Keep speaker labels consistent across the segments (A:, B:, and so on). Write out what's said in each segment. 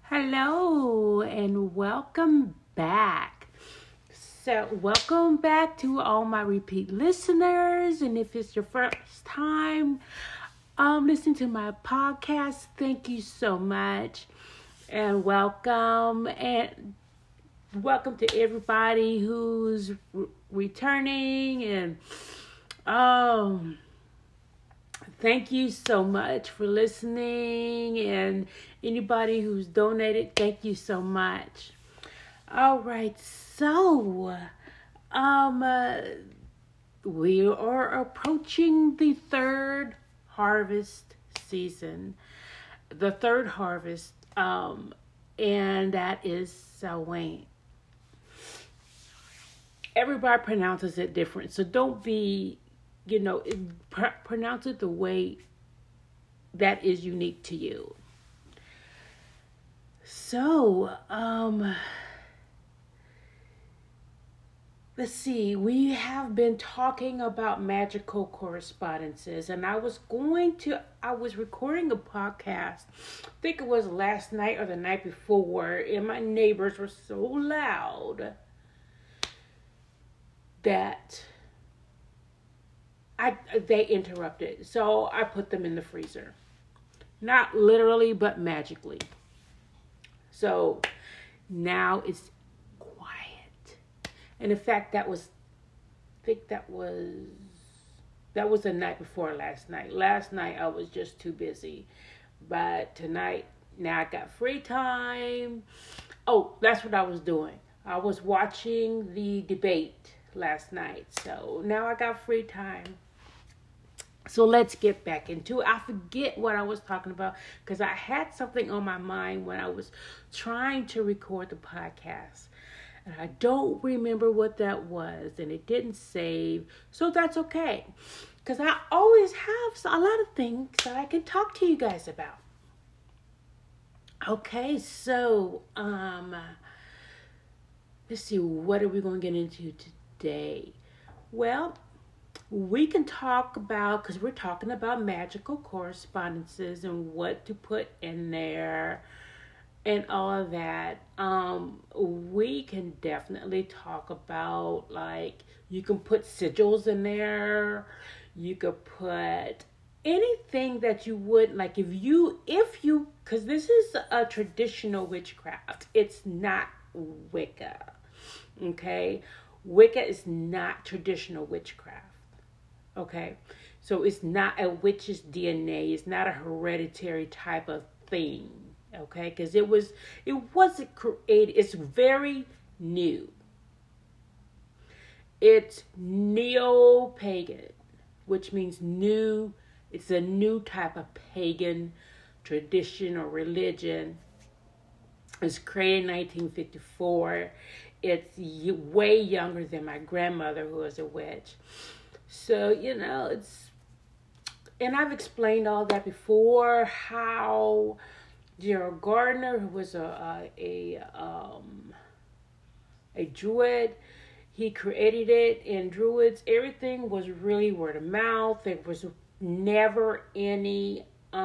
A: Hello and welcome back. Welcome back to all my repeat listeners. And if it's your first time listening to my podcast, thank you so much. And welcome to everybody who's returning. And um, thank you so much for listening. And anybody who's donated, thank you so much. All right, so we are approaching the third harvest season, the third harvest, and that is Samhain. Everybody pronounces it different, so don't be, pronounce it the way that is unique to you. So, let's see, we have been talking about magical correspondences, and I was recording a podcast, I think it was last night or the night before, and my neighbors were so loud that they interrupted. So I put them in the freezer. Not literally, but magically. So now it's and in fact, that was the night before last night. Last night I was just too busy. But tonight, now I got free time. Oh, that's what I was doing. I was watching the debate last night. So now I got free time. So let's get back into it. I forget what I was talking about because I had something on my mind when I was trying to record the podcast. And I don't remember what that was, and it didn't save, so that's okay. Because I always have a lot of things that I can talk to you guys about. Okay, so, let's see, what are we going to get into today? Well, we can talk about, because we're talking about magical correspondences and what to put in there and all of that. We can definitely talk about, like, you can put sigils in there. You could put anything that you would, like, if you, because this is a traditional witchcraft. It's not Wicca. Okay? Wicca is not traditional witchcraft. Okay? So it's not a witch's DNA. It's not a hereditary type of thing. Okay, because it wasn't created. It's very new. It's neo-pagan, which means new. It's a new type of pagan tradition or religion. It's created in 1954. It's way younger than my grandmother, who was a witch. So, and I've explained all that before, how Gerald Gardner, who was a druid, he created it. In druids, everything was really word of mouth. There was never anything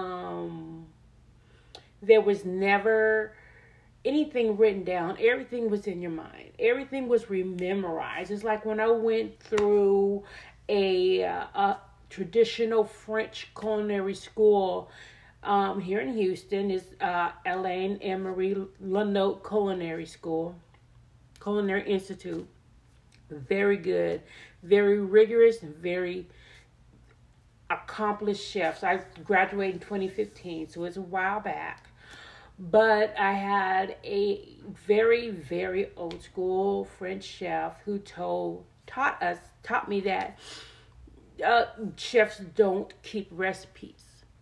A: written down. Everything was in your mind. Everything was memorized. It's like when I went through a traditional French culinary school. Here in Houston is Elaine and Marie Lanote Culinary Institute. Very good, very rigorous, and very accomplished chefs. I graduated in 2015, so it's a while back. But I had a very, very old school French chef who taught me that chefs don't keep recipes.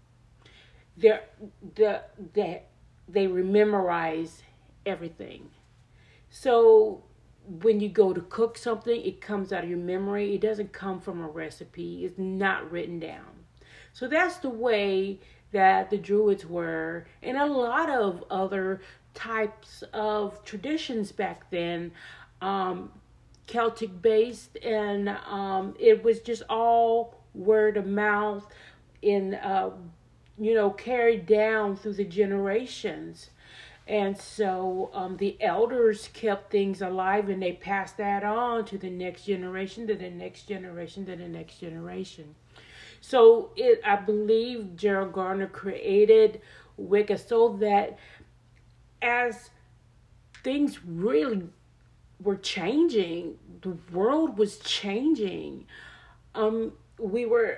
A: They memorize everything. So when you go to cook something, it comes out of your memory. It doesn't come from a recipe. It's not written down. So that's the way that the Druids were, and a lot of other types of traditions back then, Celtic based, and it was just all word of mouth in carried down through the generations. And so the elders kept things alive, and they passed that on to the next generation, to the next generation, to the next generation. So I believe Gerald Gardner created Wicca so that as things really were changing, the world was changing. We were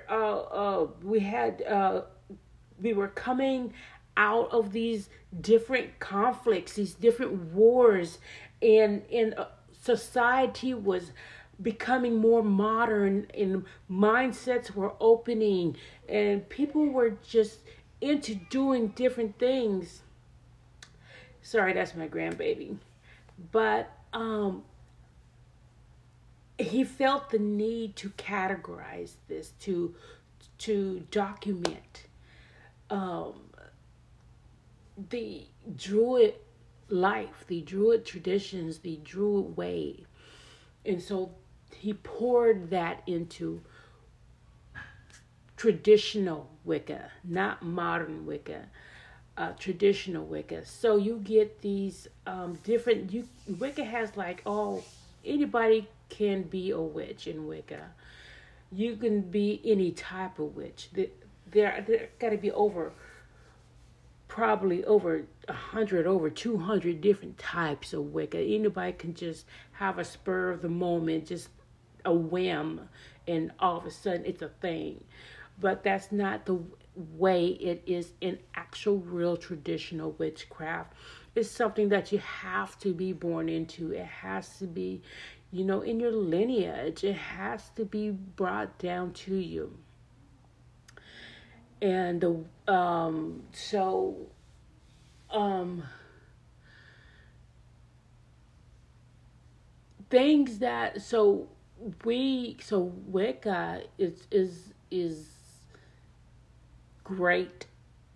A: we were coming out of these different conflicts, these different wars, and society was becoming more modern, and mindsets were opening, and people were just into doing different things. Sorry, that's my grandbaby. But he felt the need to categorize this, to document um, the Druid life, the Druid traditions, the Druid way. And so he poured that into traditional Wicca, not modern Wicca, traditional Wicca. So you get these Wicca has like, oh, anybody can be a witch in Wicca. You can be any type of witch. There got to be probably over 100, over 200 different types of Wicca. Anybody can just have a spur of the moment, just a whim, and all of a sudden it's a thing. But that's not the way it is in actual, real, traditional witchcraft. It's something that you have to be born into. It has to be, in your lineage. It has to be brought down to you. And things that Wicca is great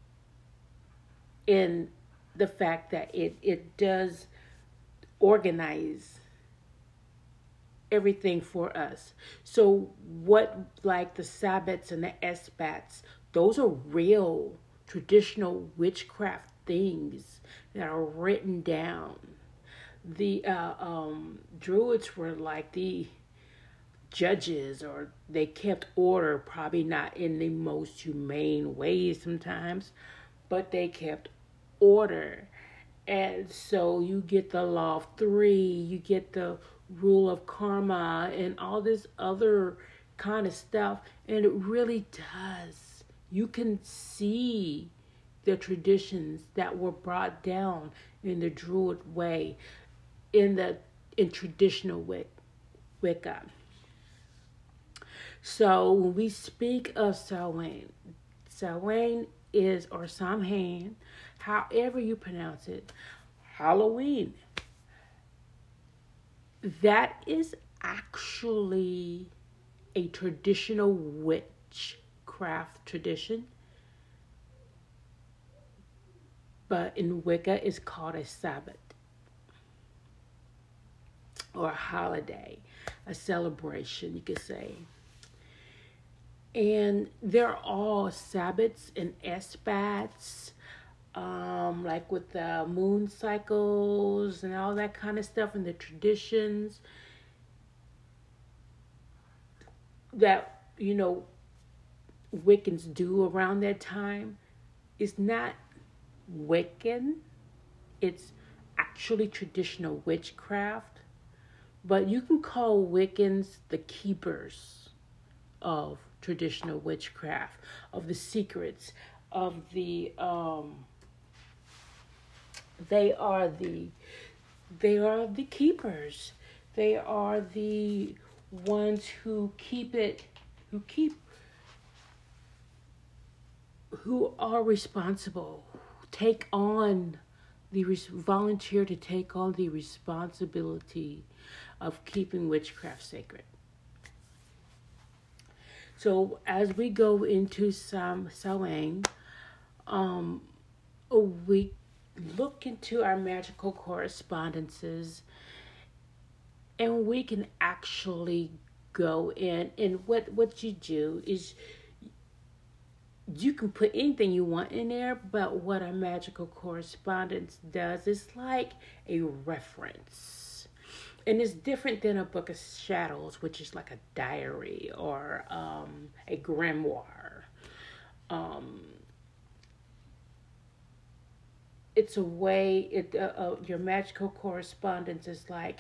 A: in the fact that it does organize everything for us. So what, like the Sabbats and the Esbats, those are real traditional witchcraft things that are written down. The Druids were like the judges, or they kept order, probably not in the most humane ways sometimes, but they kept order. And so you get the law of three, you get the rule of karma, and all this other kind of stuff. And it really does. You can see the traditions that were brought down in the Druid way, in traditional Wicca. So when we speak of Samhain, Samhain is, or Samhain, however you pronounce it, Halloween. That is actually a traditional witchcraft tradition, but in Wicca it's called a Sabbath, or a holiday, a celebration, you could say. And they're all Sabbats and Esbats, like with the moon cycles and all that kind of stuff, and the traditions that, Wiccans do around that time. Is not Wiccan, it's actually traditional witchcraft. But you can call Wiccans the keepers of traditional witchcraft, of the secrets, of the they are the keepers. They are the ones who who are responsible, take on volunteer to take on the responsibility of keeping witchcraft sacred. So as we go into Samhain, we look into our magical correspondences, and we can actually go in, and what you do is you can put anything you want in there, but what a magical correspondence does is like a reference. And it's different than a book of shadows, which is like a diary or a grimoire. Um, it's a way, your magical correspondence is like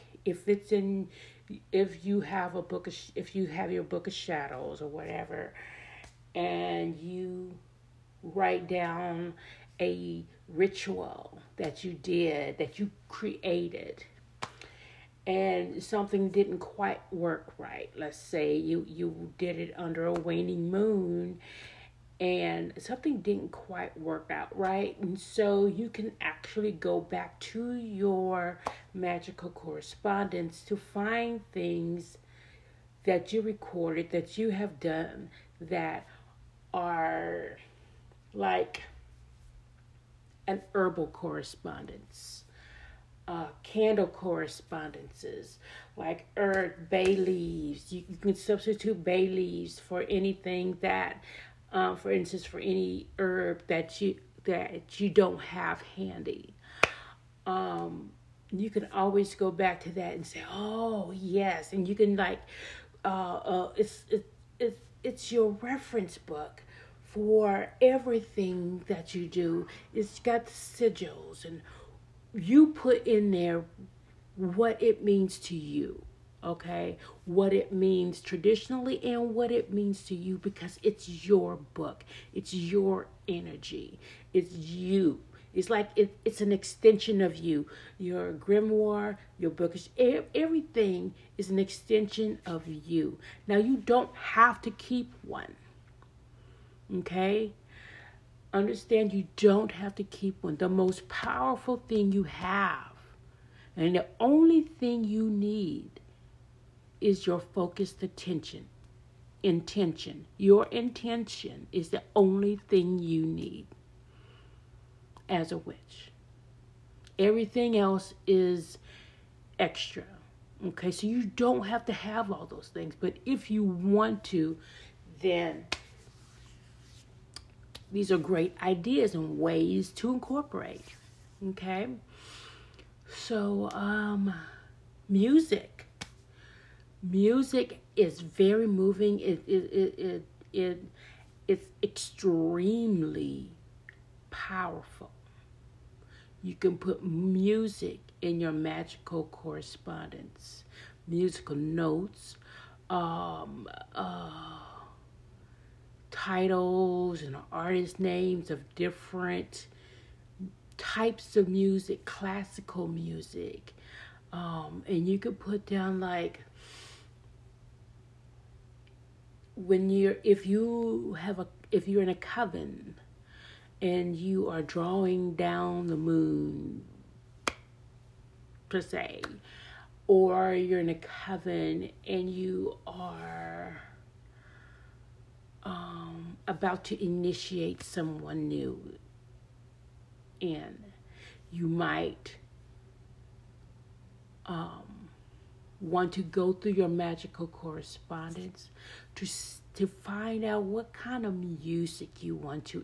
A: if you have if you have your book of shadows or whatever, and you write down a ritual that you did, that you created, and something didn't quite work right. Let's say you did it under a waning moon and something didn't quite work out right. And so you can actually go back to your magical correspondence to find things that you recorded, that you have done, that are like an herbal correspondence, candle correspondences, like herb bay leaves. You can substitute bay leaves for anything that, for instance, for any herb that you don't have handy. You can always go back to that and say, "Oh yes," and you can like, it's your reference book for everything that you do. It's got the sigils, and you put in there what it means to you, okay? What it means traditionally and what it means to you, because it's your book. It's your energy. It's you. It's like it's an extension of you. Your grimoire, your book, everything is an extension of you. Now, you don't have to keep one, okay? Understand, you don't have to keep one. The most powerful thing you have, and the only thing you need, is your focused intention. Your intention is the only thing you need as a witch. Everything else is extra. Okay, so you don't have to have all those things, but if you want to, then these are great ideas and ways to incorporate. Okay, so music is very moving. It's extremely powerful. You can put music in your magical correspondence, musical notes, titles and artist names of different types of music, classical music, and you could put down like if you're in a coven and you are drawing down the moon, per se, or you're in a coven and you are about to initiate someone new, and you might want to go through your magical correspondence to find out what kind of music you want to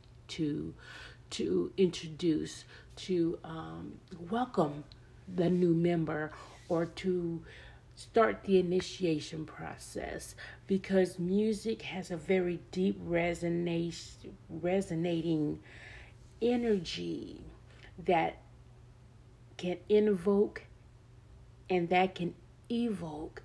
A: introduce to welcome the new member, or to start the initiation process, because music has a very deep resonating energy that can invoke and that can evoke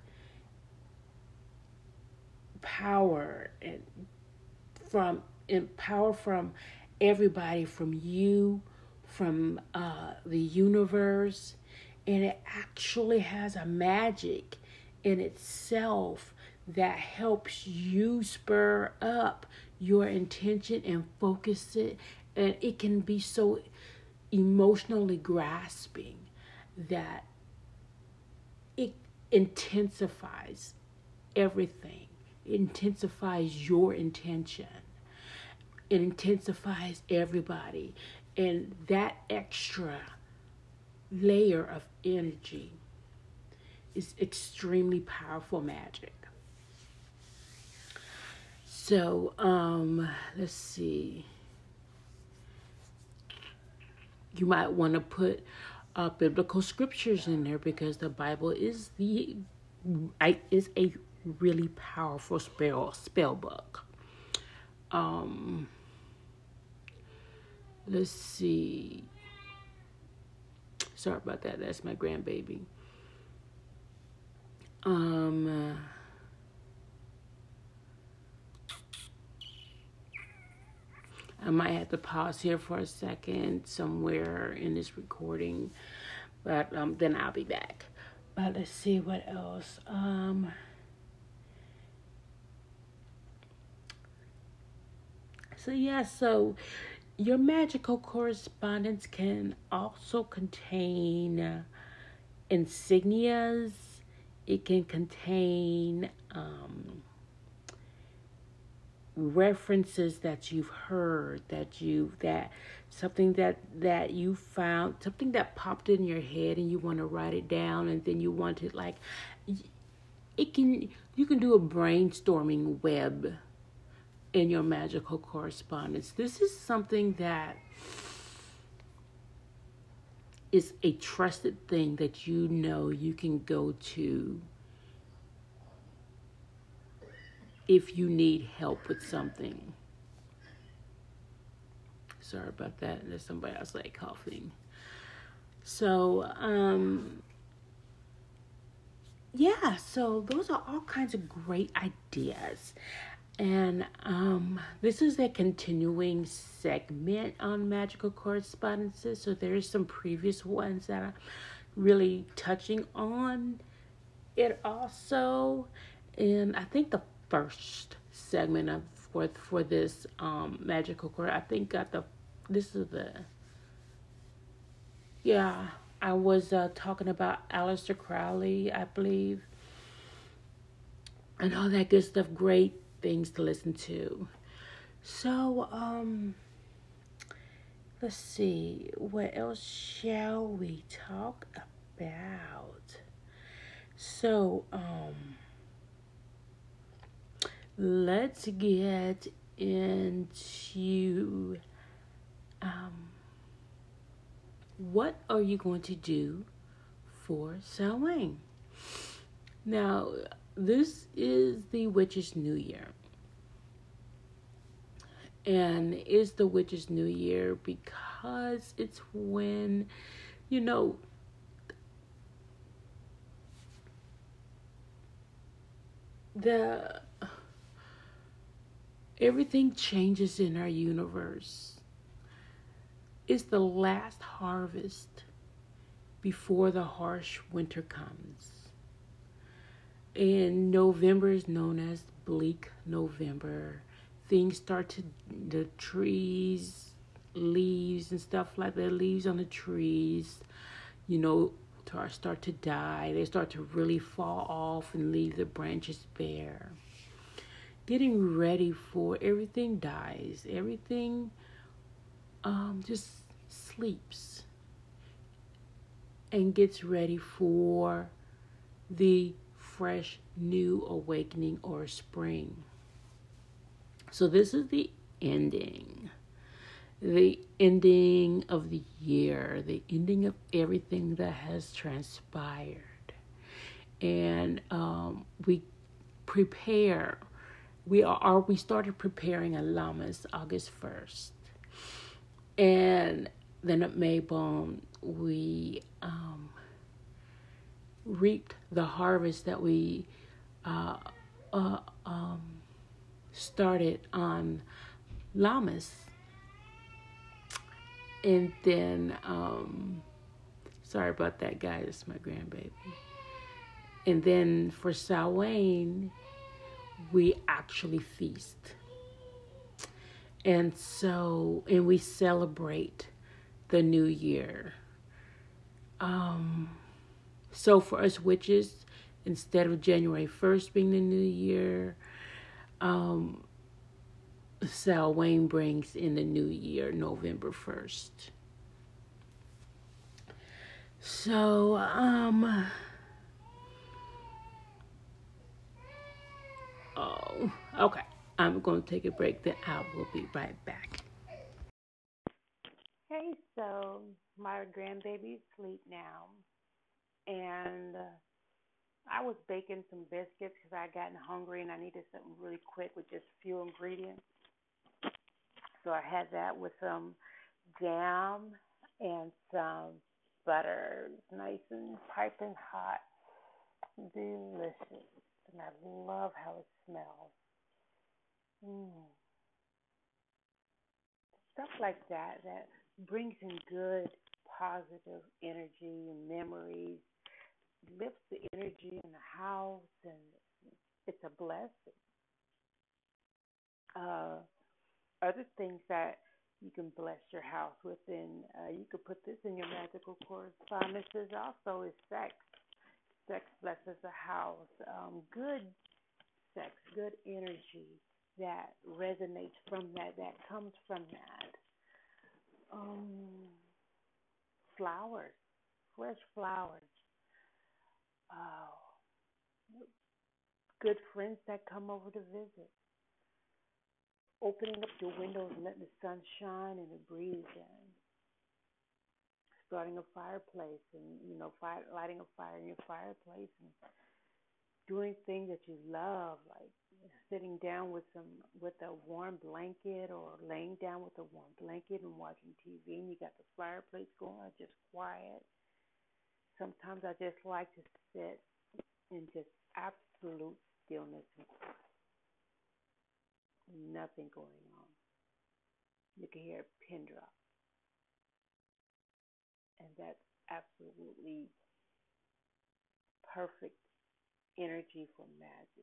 A: power from everybody, from you, from the universe. And it actually has a magic in itself that helps you spur up your intention and focus it. And it can be so emotionally grasping that it intensifies everything. It intensifies your intention. It intensifies everybody. And that extra layer of energy is extremely powerful magic. So, let's see. You might want to put biblical scriptures in there because the Bible is a really powerful spell book. Let's see. Sorry about that. That's my grandbaby. I might have to pause here for a second somewhere in this recording, but then I'll be back. But let's see what else. So your magical correspondence can also contain insignias. It can contain references that you've heard, that something that you found, something that popped in your head, and you want to write it down, and then you want to you can do a brainstorming web in your magical correspondence. This is something that is a trusted thing that you can go to if you need help with something. Sorry about that. There's somebody else coughing. So, so those are all kinds of great ideas. And this is a continuing segment on magical correspondences. So there's some previous ones that are really touching on it also. And I think the first segment of for this magical core, I think I was talking about Aleister Crowley, I believe, and all that good stuff. Great things to listen to. So let's see, what else shall we talk about? So let's get into what are you going to do for Samhain? Now, this is the Witch's New Year. And it's the Witch's New Year because it's when, everything changes in our universe. It's the last harvest before the harsh winter comes. And November is known as bleak November. Things start the trees, leaves and stuff like that, leaves on the trees, start to die. They start to really fall off and leave the branches bare. Getting ready for everything dies. Everything just sleeps and gets ready for the fresh new awakening or spring. So this is the ending of the year, the ending of everything that has transpired. And we started preparing a Lammas August 1st. And then at Mabon, we reaped the harvest that we started on Lammas. And then, sorry about that, guys, it's my grandbaby. And then for Samhain, we actually feast. And we celebrate the new year. So for us witches, instead of January 1st being the new year, Samhain brings in the new year, November 1st. So, okay. I'm going to take a break, then I will be right back. Hey, so my grandbaby's asleep now, and I was baking some biscuits because I gotten hungry and I needed something really quick with just few ingredients. So I had that with some jam and some butter, nice and piping hot, delicious, and I love how it smells. Mm. Stuff like that brings in good, positive energy and memories, lifts the energy in the house, and it's a blessing. Uh, Other things that you can bless your house with, and you could put this in your magical correspondences also is sex. Sex blesses the house. Good sex, good energy that resonates from that comes from that. Um, Flowers, fresh flowers. Oh, good friends that come over to visit. Opening up your windows and letting the sun shine and the breeze in. Starting a fireplace and lighting a fire in your fireplace and doing things that you love, like sitting down with a warm blanket or laying down with a warm blanket and watching TV and you got the fireplace going, just quiet. Sometimes I just like to sit in just absolute stillness and nothing going on. You can hear a pin drop, and that's absolutely perfect energy for magic.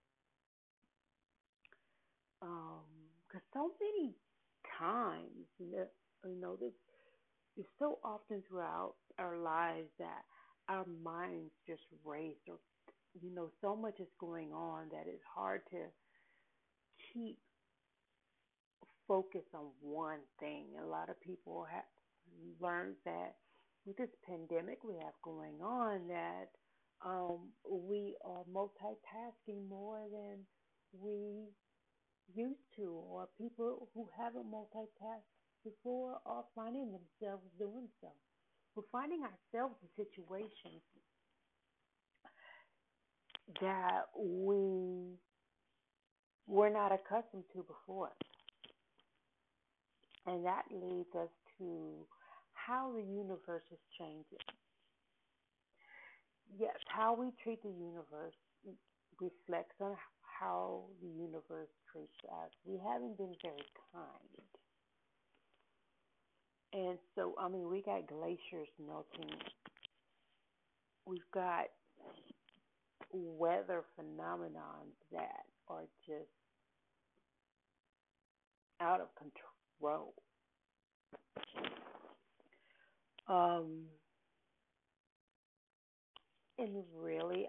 A: Because so many times, there's so often throughout our lives that our minds just race, or so much is going on that it's hard to keep focus on one thing. A lot of people have learned that with this pandemic we have going on that we are multitasking more than we used to, or people who haven't multitasked before are finding themselves doing so. We're finding ourselves in situations that we were not accustomed to before. And that leads us to how the universe is changing. Yes, how we treat the universe reflects on how the universe treats us. We haven't been very kind. And so, we got glaciers melting. We've got weather phenomenons that are just out of control. Um, and really,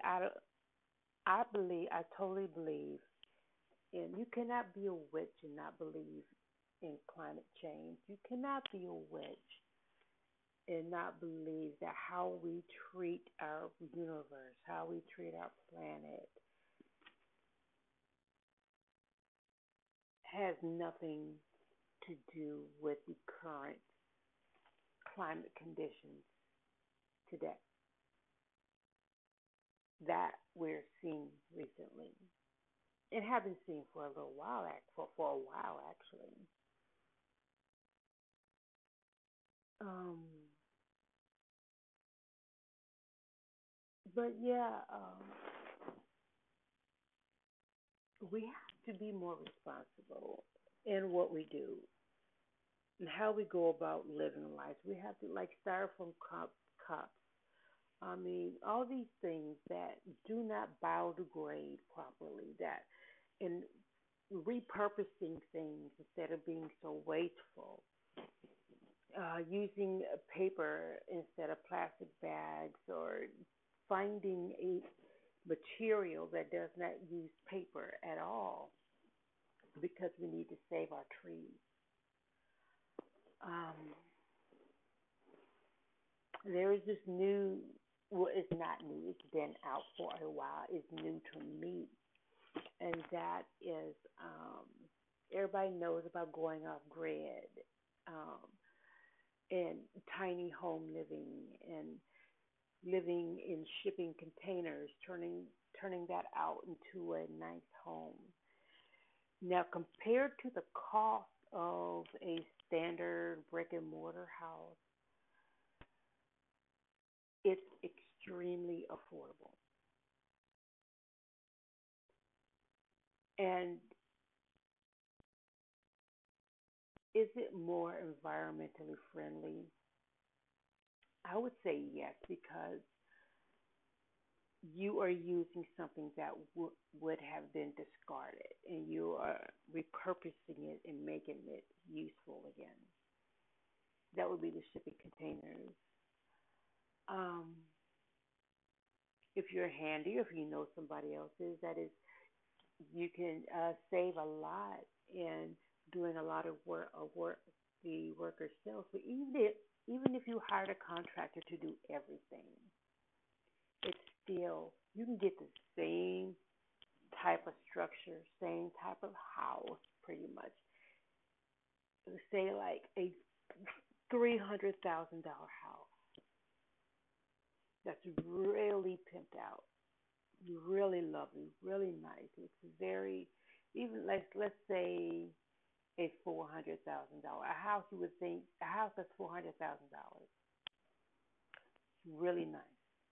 A: I totally believe, and you cannot be a witch and not believe in climate change. You cannot be a witch and not believe that how we treat our universe, how we treat our planet, has nothing to do with the current climate conditions today that we're seeing recently. It have been seen for a little while, for a while actually. Um, but yeah, we have to be more responsible in what we do and how we go about living life. We have to like styrofoam cups. All these things that do not biodegrade properly. That in repurposing things instead of being so wasteful. Using paper instead of plastic bags, or finding a material that does not use paper at all because we need to save our trees. Um, there is this new, well, it's not new, it's been out for a while, it's new to me. and that is everybody knows about going off grid, um, and tiny home living and living in shipping containers, turning that out into a nice home. Now, compared to the cost of a standard brick and mortar house, it's extremely affordable. And is it more environmentally friendly? I would say yes, because you are using something that would have been discarded and you are repurposing it and making it useful again. That would be the shipping containers. Um, if you're handy, or if you know somebody else is, that is, you can save a lot in doing a lot of work the work yourself. But even if you hired a contractor to do everything, it's still you can get the same type of structure, same type of house, pretty much. Say like a $300,000 house that's really pimped out, really lovely, really nice. It's very even like let's say a $400,000 a house. You would think a house that's $400,000, really nice.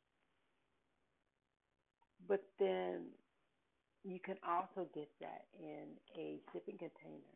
A: But then you can also get that in a shipping container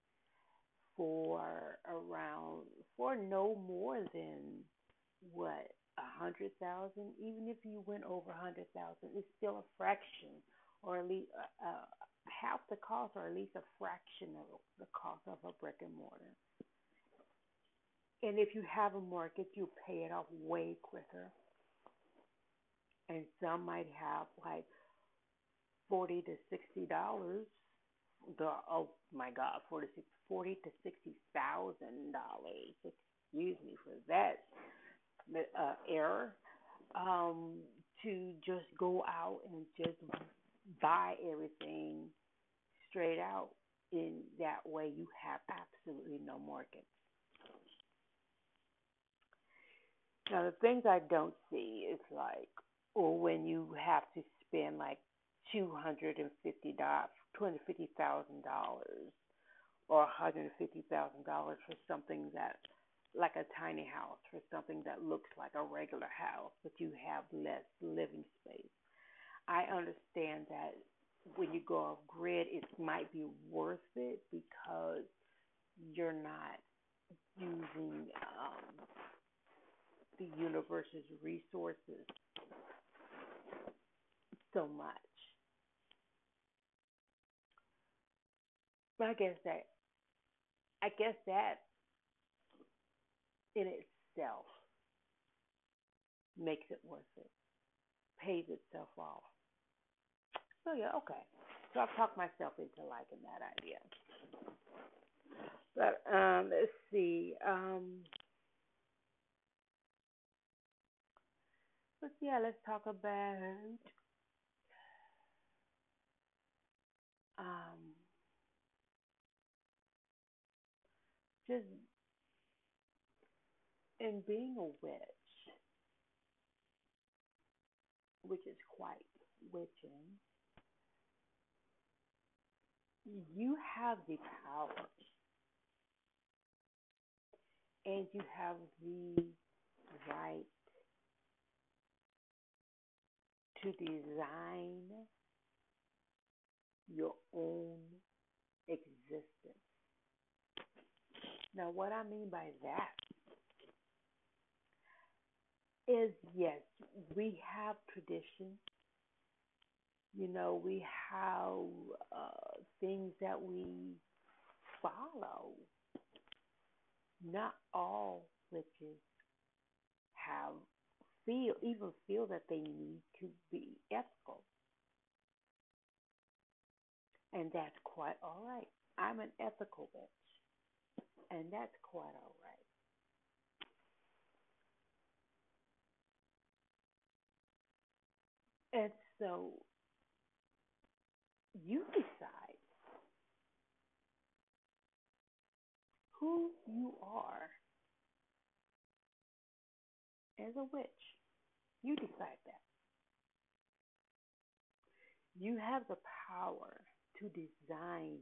A: for around for no more than what 100,000. Even if you went over 100,000, it's still a fraction, or at least half the cost, or at least a fraction of the cost of a brick and mortar. And if you have a mortgage, you pay it off way quicker. And some might have like $40 to $60. Oh my God, $40 to $60,000. Excuse me for that error. Um, to just go out and just buy everything straight out. In that way, you have absolutely no mortgage. Now, the things I don't see is like, or when you have to spend like $250,000 or $150,000 for something that, like a tiny house, for something that looks like a regular house, but you have less living space. I understand that when you go off grid, it might be worth it because you're not using the universe's resources so much. But I guess that in itself makes it worth it, pays itself off. So yeah, okay. So I've talked myself into liking that idea. But let's see. But yeah, let's talk about um just in being a witch, which is quite witching. You have the power and you have the right to design your own existence. Now, what I mean by that is yes, we have tradition. We have things that we follow. Not all witches have feel that they need to be ethical, and that's quite all right. I'm an ethical witch, and that's quite all right. And so
B: You decide who you are as a witch. You decide that. You have the power to design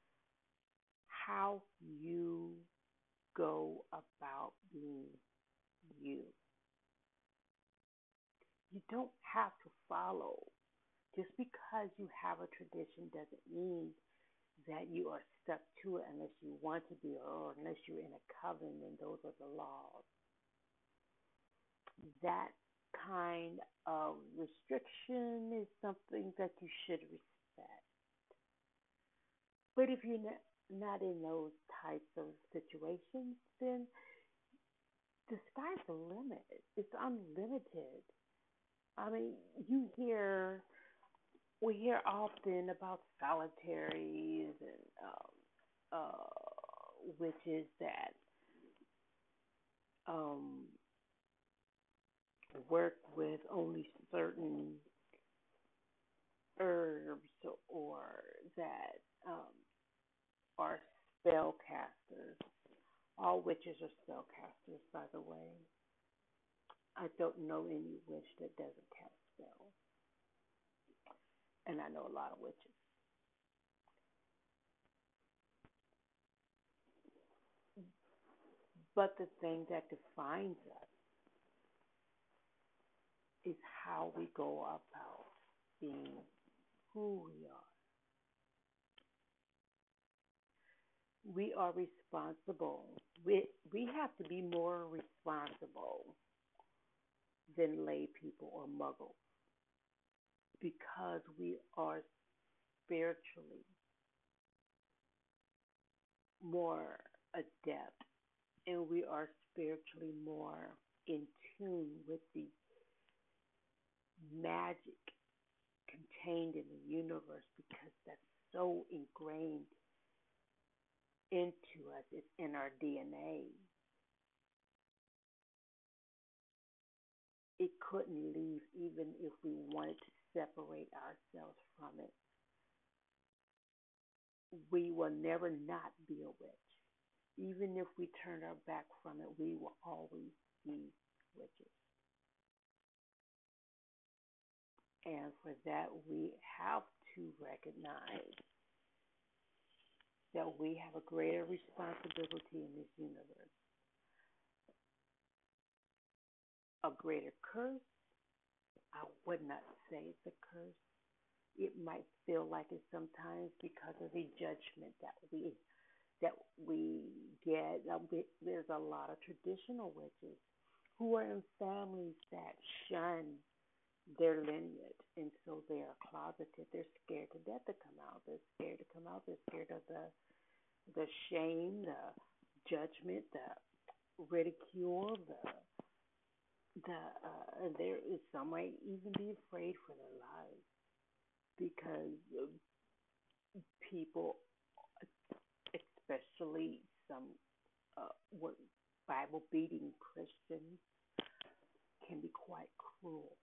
B: how you go about being you. You don't have to follow. Just because you have a tradition doesn't mean that you are stuck to it unless you want to be or unless you're in a covenant and those are the laws. That kind of restriction is something that you should respect. But if you're not in those types of situations, then the sky's the limit. It's unlimited. I mean, we hear often about solitaries and witches that um, work with only certain herbs or that are spellcasters. All witches are spellcasters, by the way. I don't know any witch that doesn't cast spells, and I know a lot of witches. But the thing that defines us is how we go about being who we are. We are responsible. We have to be more responsible than lay people or muggles because we are spiritually more adept and we are spiritually more in tune with the magic contained in the universe because that's so ingrained into us. It's in our DNA. It couldn't leave even if we wanted to separate ourselves from it. We will never not be a witch. Even if we turn our back from it, we will always be witches. And for that, we have to recognize that we have a greater responsibility in this universe. A greater curse, I would not say it's a curse. It might feel like it sometimes because of the judgment that we get. There's a lot of traditional witches who are in families that shun their lineage, and so they are closeted. They're scared to death to come out. They're scared to come out. They're scared of the shame, the judgment, the ridicule, there is some might even be afraid for their lives because people, especially some Bible beating Christians, can be quite cruel.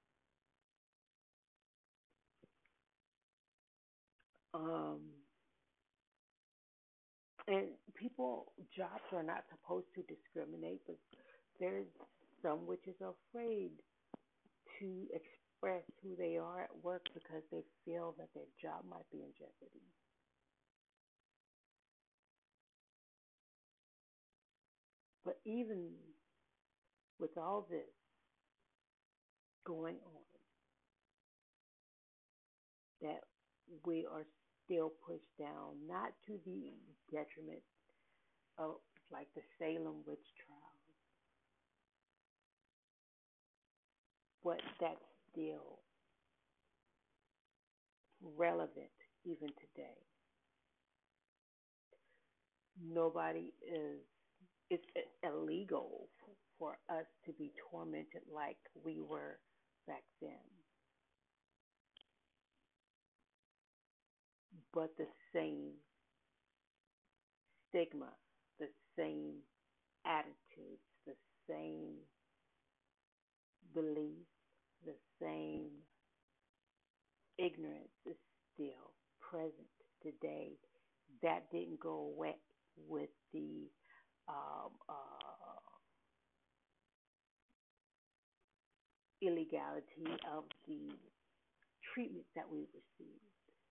B: And people, jobs are not supposed to discriminate, but there's some witches are afraid to express who they are at work because they feel that their job might be in jeopardy. But even with all this going on, that we are still pushed down, not to the detriment of like the Salem witch trials, but that's still relevant even today. Nobody is, it's illegal for us to be tormented like we were back then. But the same stigma, the same attitudes, the same beliefs, the same ignorance is still present today. That didn't go away with the um, uh, illegality of the treatment that we received.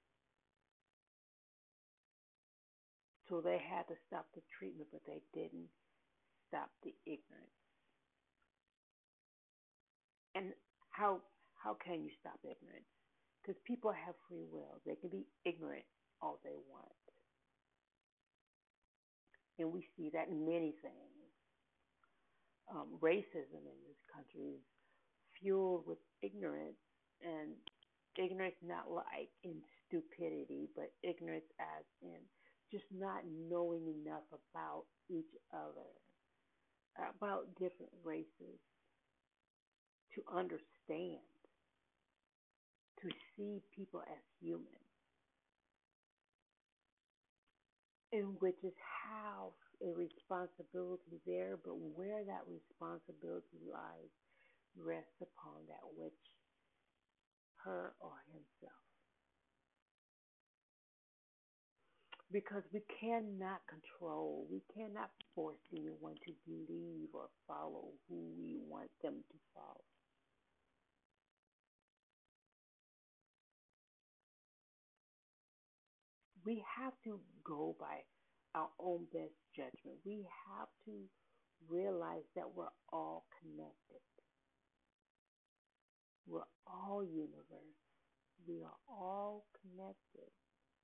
B: So they had to stop the treatment, but they didn't stop the ignorance. And how how can you stop ignorance? Because people have free will. They can be ignorant all they want, and we see that in many things. Racism in this country is fueled with ignorance, and ignorance not like in stupidity, but ignorance as in just not knowing enough about each other, about different races, to understand, to see people as human, and which is how a responsibility there, but where that responsibility lies rests upon that which her or himself. Because we cannot control, we cannot force anyone to believe or follow who we want them to follow. We have to go by our own best judgment. We have to realize that we're all connected. We're all universe. We are all connected.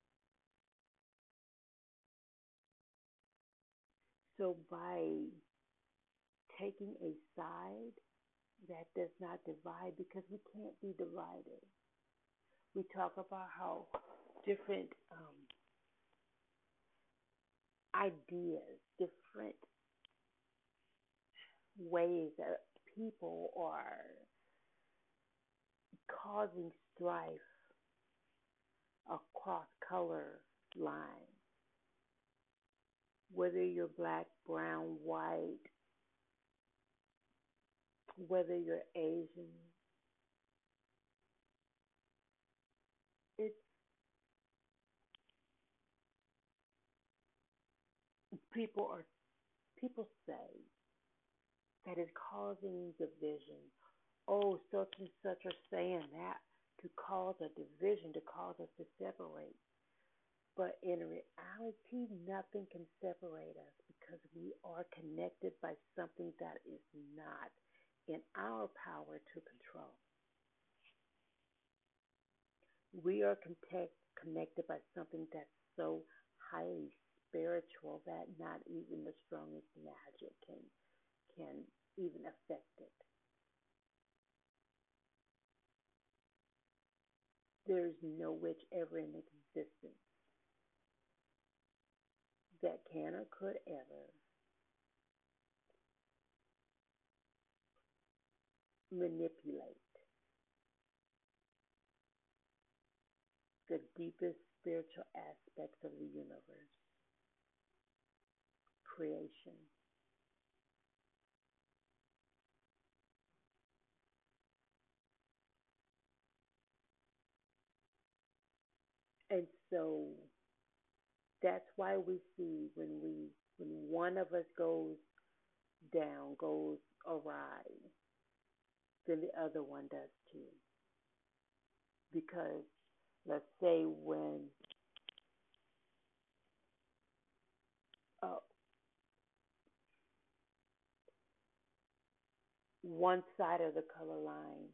B: So by taking a side, that does not divide because we can't be divided. We talk about how different ideas, different ways that people are causing strife across color lines, whether you're black, brown, white, whether you're Asian. It's people are people say that is causing division. Oh, such and such are saying that to cause a division, to cause us to separate. But in reality, nothing can separate us because we are connected by something that is not in our power to control. We are connected by something that's so highly spiritual that not even the strongest magic can even affect it. There's no witch ever in existence that can or could ever manipulate the deepest spiritual aspects of the universe, creation. And so that's why we see when one of us goes down, goes awry, then the other one does too. Because let's say when uh, one side of the color line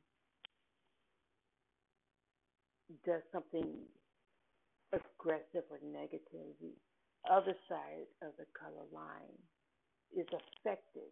B: does something aggressive or negative, the other side of the color line is affected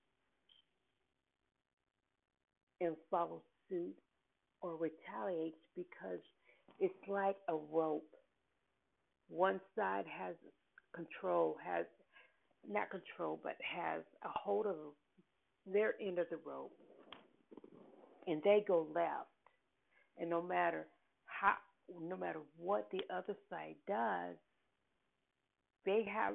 B: and follows suit or retaliates because it's like a rope. One side has control, has not control, but has a hold of their end of the rope, and they go left. And how, no matter what the other side does, they have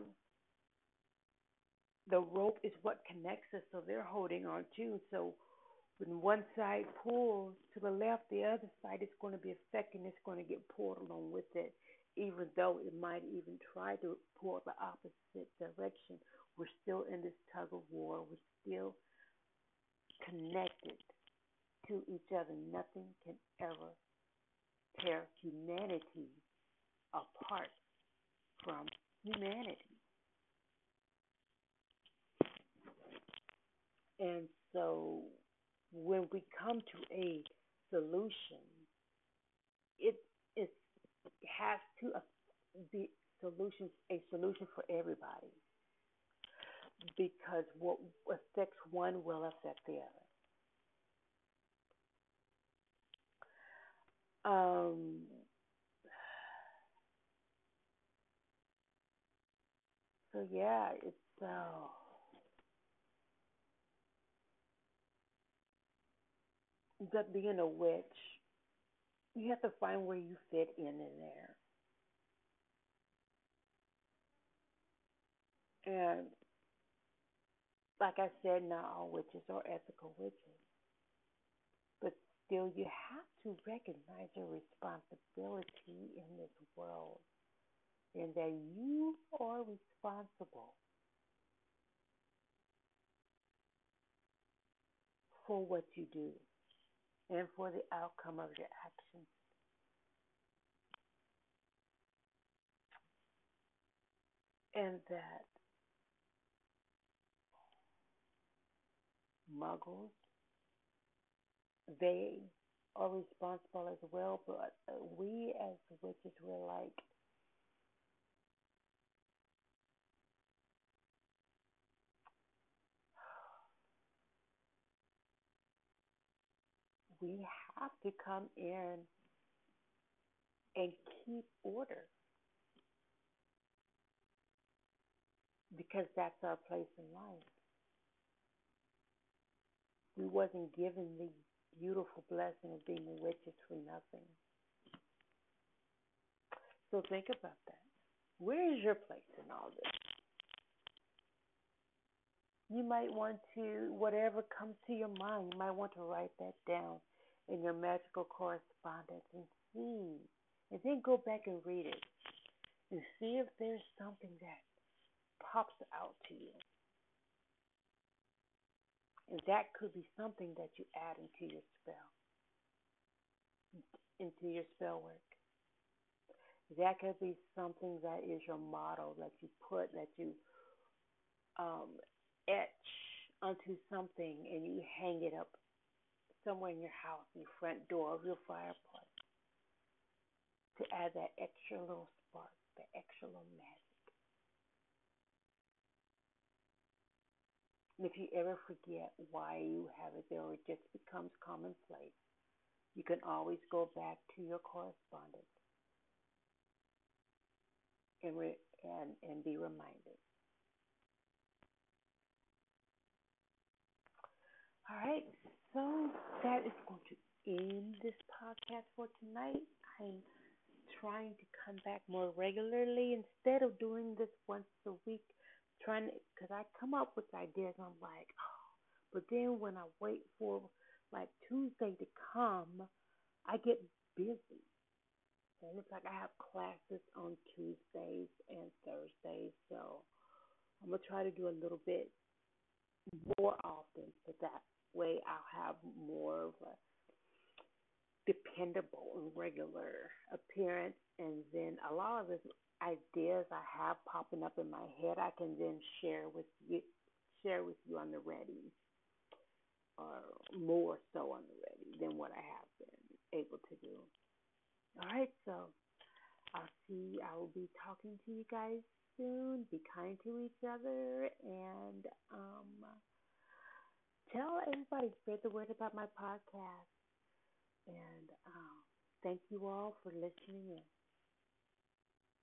B: the rope is what connects us, so they're holding on too. So when one side pulls to the left, the other side is going to be affected and it's going to get pulled along with it. even though it might even try to pull the opposite direction, we're still in this tug of war. We're still connected to each other. Nothing can ever tear humanity apart from humanity. And so when we come to a solution, it, it has to be a solution for everybody because what affects one will affect the other. So yeah, it's that being a witch, you have to find where you fit in there. And like I said, not all witches are ethical witches, but still you have to recognize your responsibility in this world and that you are responsible for what you do and for the outcome of your actions. And that muggles, they are responsible as well, but we as witches, we're like, we have to come in and keep order because that's our place in life. We wasn't given the beautiful blessing of being witches for nothing. So think about that. Where is your place in all this? You might want to, whatever comes to your mind, you might want to write that down in your magical correspondence and see. And then go back and read it and see if there's something that pops out to you. And that could be something that you add into your spell work. That could be something that is your motto that you put, that you um, etch onto something and you hang it up somewhere in your house, in your front door of your fireplace to add that extra little spark, that extra little magic. And if you ever forget why you have it there or it just becomes commonplace, you can always go back to your correspondence and be reminded. All right, so that is going to end this podcast for tonight. I'm trying to come back more regularly instead of doing this once a week. Trying to, because I come up with ideas, and I'm like, oh, but then when I wait for like Tuesday to come, I get busy. And it's like I have classes on Tuesdays and Thursdays, so I'm gonna try to do a little bit more often, so that way I'll have more of a dependable and regular appearance. And then a lot of the ideas I have popping up in my head, I can then share with you on the ready, or more so on the ready than what I have been able to do. All right, so I will be talking to you guys soon. Be kind to each other and tell everybody, spread the word about my podcast. And thank you all for listening in.